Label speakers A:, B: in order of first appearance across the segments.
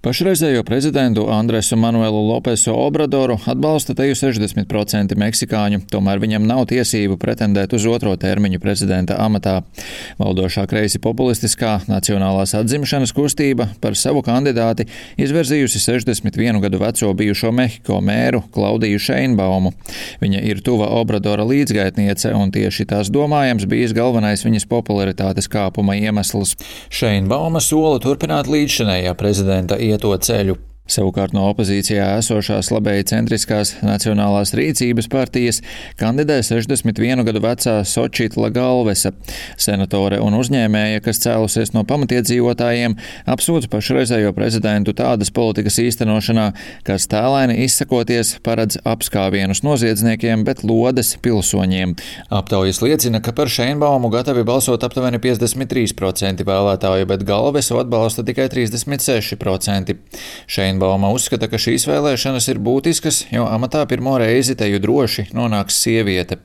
A: Pašreizējo prezidentu Andresu Manuelu Lopesu Obradoru atbalsta teju 60% meksikāņu, tomēr viņam nav tiesību pretendēt uz otro termiņu prezidenta amatā. Valdošā kreisi populistiskā Nacionālās atzimšanas kustība par savu kandidāti izvirzījusi 61 gadu veco bijušo Mehiko mēru Klaudiju Šeinbaumu. Viņa ir tuva Obradora līdzgaitniece un tieši tās domājams bijis galvenais viņas popularitātes kāpuma iemesls. Šeinbauma sola turpināt līdzšinējā prezidenta ieto ceļu. Savukārt no opozīcijā esošās labēji centriskās Nacionālās rīcības partijas kandidē 61 gadu vecā Sočitla Galvesa. Senatore un uzņēmēja, kas cēlusies no pamatiedzīvotājiem, apsūdz pašreizējo prezidentu tādas politikas īstenošanā, kas tēlaini izsakoties paredz apskāvienus noziedzniekiem, bet lodes pilsoņiem. Aptaujas liecina, ka par Šeinbaumu gatavi balsot aptuveni 53% vēlētāju, bet Galvesu atbalsta tikai 36%. Šeinbauma uzskata, ka šīs vēlēšanas ir būtiskas, jo amatā pirmo reizi teju droši nonāks sieviete.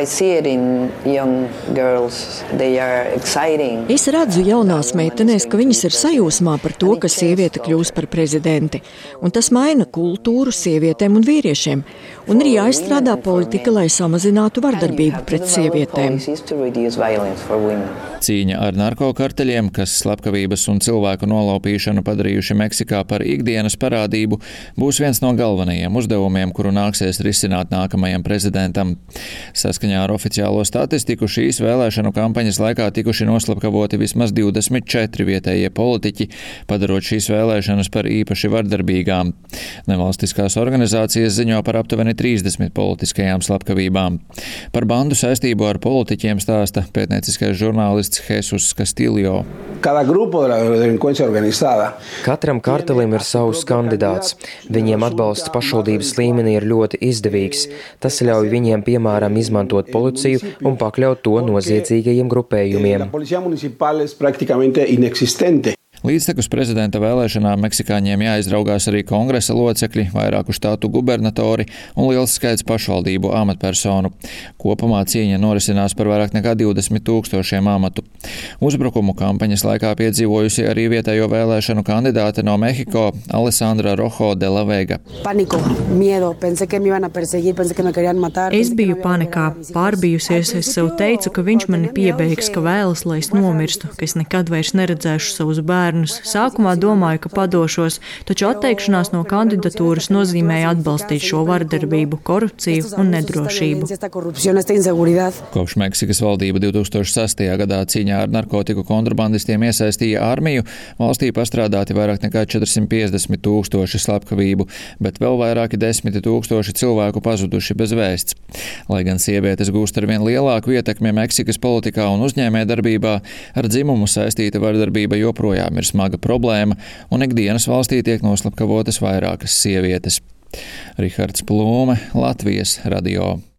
B: Es redzu jaunās meitenēs, ka viņas ir sajūsmā par to, ka sieviete kļūs par prezidenti. Un tas maina kultūru sievietēm un vīriešiem. Un ir jāizstrādā politika, lai samazinātu vardarbību pret sievietēm.
A: Cīņa ar narkokarteļiem, kas slepkavības un cilvēku nolaupīšanu padarījuši Meksikā par ikdienas parādību, būs viens no galvenajiem uzdevumiem, kuru nāksies risināt nākamajam prezidentam. Saskaņā ar oficiālo statistiku šīs vēlēšanu kampaņas laikā tikuši noslepkavoti vismaz 24 vietējie politiķi, padarot šīs vēlēšanas par īpaši vardarbīgām. Nevalstiskās organizācijas ziņo par aptuveni 30 politiskajām slepkavībām. Par bandu saistību ar politiķiem stāsta pētnieciskais žurnālists Jesus Castillo.
C: Katram kartelim ir savs kandidāts. Viņiem atbalsts pašvaldības līmenī ir ļoti izdevīgs. Tas ļauj viņiem, piemēram, izmantot policiju un pakļaut to noziedzīgajiem grupējumiem.
A: Līdztekus prezidenta vēlēšanām meksikāņiem jāizraugās arī kongresa locekļi, vairāku štātu gubernatori un liels skaits pašvaldību amatpersonu. Kopumā cīņa norisinās par vairāk nekā 20 000 amatu. Uzbrukumu kampaņas laikā piedzīvojusi arī vietējo vēlēšanu kandidāte no Mehiko Alessandra Rojo de la Vega.
D: Es biju panikā, pārbijusies, es sev teicu, ka viņš mani piebeigs, ka vēlas, lai es nomirstu, ka es nekad vairs neredzēšu savus bērnus. Sākumā domāju, ka padošos, taču atteikšanās no kandidatūras nozīmēja atbalstīt šo vardarbību, korupciju un nedrošību.
A: Kopš Meksikas valdība 2006. gadā cīņā ar narkotiku kontrabandistiem iesaistīja armiju, valstī pastrādāti vairāk nekā 450 000 slepkavību, bet vēl vairāki 10 000 cilvēku pazuduši bez vēsts. Lai gan sievietes gūst ar vien lielāku ietekmi Meksikas politikā un uzņēmējdarbībā, ar dzimumu saistīta vardarbība joprojām ir smaga problēma, un ikdienas valstī tiek noslepkavotas vairākas sievietes. Rihards Plūme, Latvijas radio.